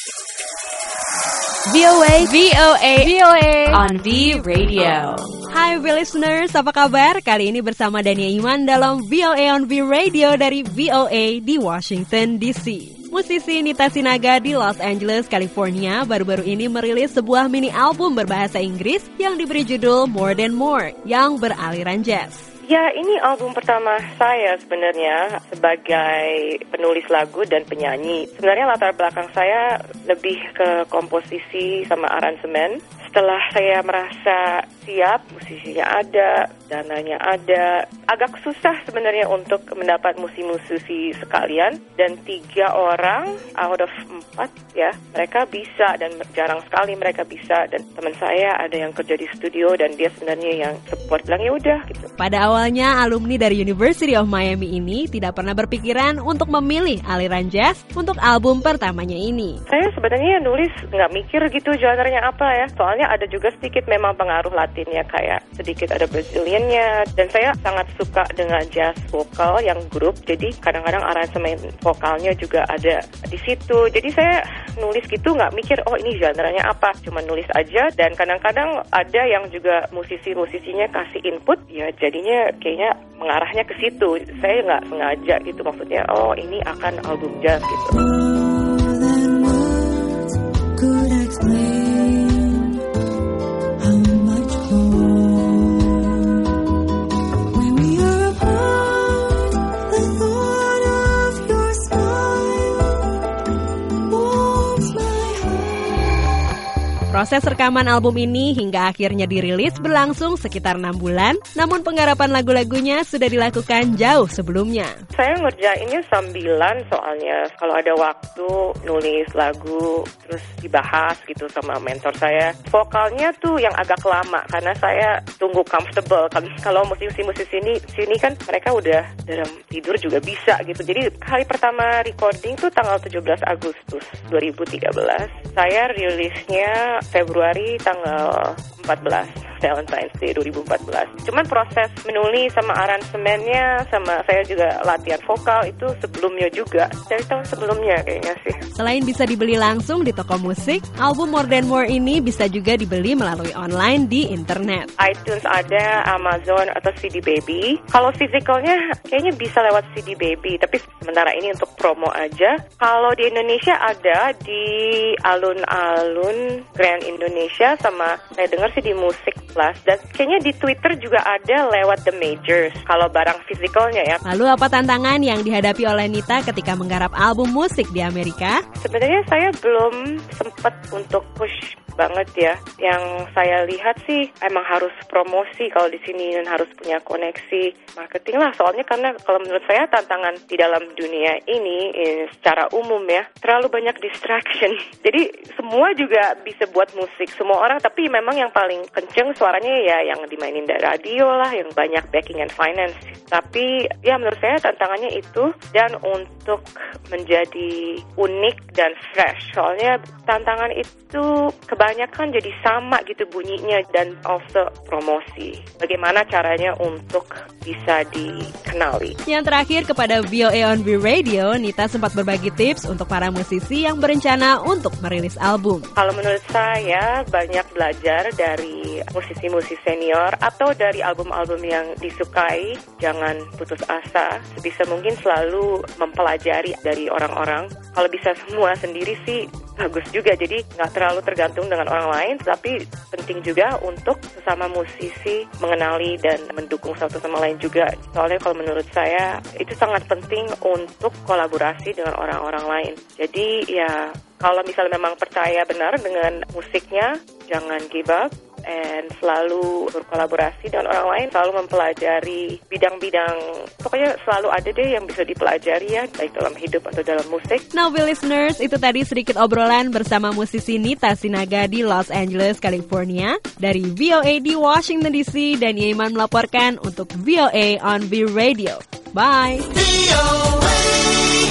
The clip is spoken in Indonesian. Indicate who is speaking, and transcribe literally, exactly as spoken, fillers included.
Speaker 1: V O A V O A V O A
Speaker 2: on V Radio.
Speaker 1: Hai V listeners, apa kabar? Kali ini bersama Dania Iman dalam V O A on V Radio dari V O A di Washington D C. Musisi Nita Sinaga di Los Angeles, California baru-baru ini merilis sebuah mini album berbahasa Inggris yang diberi judul More Than More yang beraliran jazz.
Speaker 3: Ya, ini album pertama saya sebenarnya sebagai penulis lagu dan penyanyi. Sebenarnya latar belakang saya lebih ke komposisi sama aransemen. Setelah saya merasa siap, musisinya ada, dananya ada, agak susah sebenarnya untuk mendapat musisi-musisi sekalian. Dan tiga orang out of empat ya, mereka bisa dan jarang sekali mereka bisa. Dan teman saya ada yang kerja di studio dan dia sebenarnya yang support, bilang ya udah gitu.
Speaker 1: Pada awalnya alumni dari University of Miami ini tidak pernah berpikiran untuk memilih aliran jazz untuk album pertamanya ini.
Speaker 3: Saya sebenarnya nulis nggak mikir gitu genre-nya apa ya, soalnya ada juga sedikit memang pengaruh Latinnya, kayak sedikit ada Braziliannya, dan saya sangat suka dengan jazz vokal yang grup, jadi kadang-kadang aransemen vokalnya juga ada di situ. Jadi saya nulis gitu nggak mikir oh ini genre-nya apa, cuma nulis aja. Dan kadang-kadang ada yang juga musisi-musisinya kasih input, ya jadinya kayaknya mengarahnya ke situ. Saya nggak sengaja gitu, maksudnya oh ini akan album jazz gitu.
Speaker 1: Proses rekaman album ini hingga akhirnya dirilis berlangsung sekitar enam bulan, namun penggarapan lagu-lagunya sudah dilakukan jauh sebelumnya.
Speaker 3: Saya ngerjainnya sambilan soalnya, kalau ada waktu nulis lagu, terus dibahas gitu sama mentor saya. Vokalnya tuh yang agak lama, karena saya tunggu comfortable. Kalau musisi-musisi sini, sini kan mereka udah dalam tidur juga bisa gitu. Jadi hari pertama recording tuh tanggal tujuh belas Agustus dua ribu tiga belas. Saya rilisnya Februari tanggal empat belas, Valentine's Day dua ribu empat belas. Cuman proses menulis sama aransemennya, sama saya juga latihan vokal itu sebelumnya juga, dari tahun sebelumnya kayaknya sih.
Speaker 1: Selain bisa dibeli langsung di toko musik, album More Than More ini bisa juga dibeli melalui online di internet.
Speaker 3: iTunes ada, Amazon atau C D Baby. Kalau fisikalnya kayaknya bisa lewat C D Baby, tapi sementara ini untuk promo aja. Kalau di Indonesia ada di alun-alun Grand Indonesia, sama saya dengar sih di Musik Plus, dan kayaknya di Twitter juga ada lewat The Majors kalau barang fisikalnya ya.
Speaker 1: Lalu apa tantangan yang dihadapi oleh Nita ketika menggarap album musik di Amerika?
Speaker 3: Sebenarnya saya belum sempat untuk push banget ya. Yang saya lihat sih emang harus promosi kalau di sini, dan harus punya koneksi marketing lah. Soalnya karena kalau menurut saya tantangan di dalam dunia ini eh, secara umum ya, terlalu banyak distraction. Jadi semua juga bisa buat musik, semua orang, tapi memang yang paling kenceng suaranya ya yang dimainin dari radio lah, yang banyak backing and finance. Tapi ya menurut saya tantangannya itu, dan untuk menjadi unik dan fresh. Soalnya tantangan itu kebanyakan jadi sama gitu bunyinya, dan also promosi. Bagaimana caranya untuk bisa dikenali.
Speaker 1: Yang terakhir, kepada V O A on V Radio, Nita sempat berbagi tips untuk para musisi yang berencana untuk merilis album.
Speaker 3: Kalau menurut saya banyak belajar dari musisi-musisi senior atau dari album-album yang disukai. Jangan putus asa, sebisa mungkin selalu mempelajari dari orang-orang. Kalau bisa semua sendiri sih bagus juga, jadi nggak terlalu tergantung dengan orang lain, tapi penting juga untuk sesama musisi mengenali dan mendukung satu sama lain juga. Soalnya kalau menurut saya itu sangat penting untuk kolaborasi dengan orang-orang lain. Jadi ya kalau misalnya memang percaya benar dengan musiknya, jangan give up, and selalu berkolaborasi dengan orang lain, selalu mempelajari bidang-bidang, pokoknya selalu ada deh yang bisa dipelajari ya, baik dalam hidup atau dalam musik.
Speaker 1: Now, listeners, itu tadi sedikit obrolan bersama musisi Nita Sinaga di Los Angeles, California. Dari V O A di Washington D C, dan Iman melaporkan untuk V O A on V Radio. Bye! V O A